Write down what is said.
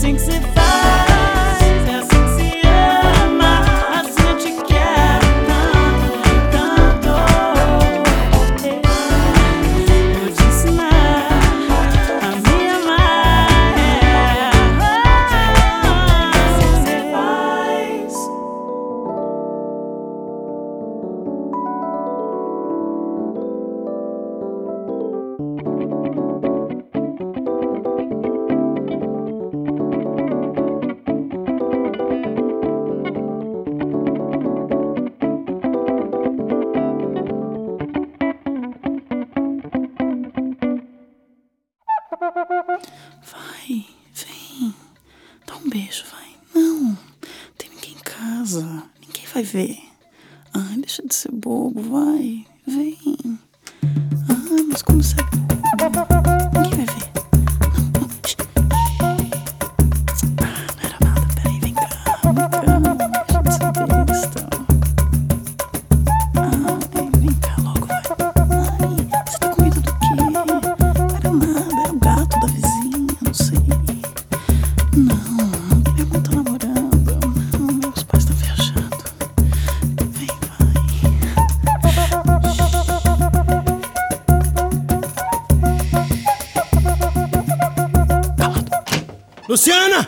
assim que se faz, é assim que se ama, assim eu te quero tanto, tanto. Vou te ensinar a me amar, assim que se faz. Vai, vem, dá um beijo, vai. Não, tem ninguém em casa, ninguém vai ver. Ai, deixa de ser bobo, vai, vem. Ai, mas como você é bobo? Ninguém vai ver. Não, não, shh, shh. Ah, não era nada, peraí, vem cá, deixa de ser besta. Ai, vem cá logo, vai. Ai, você tá com medo do quê? Não era nada, é o gato da vizinha, não sei. Não, minha mãe tá namorando. Não, meus pais estão viajando. Vem, vai. Calado. Luciana!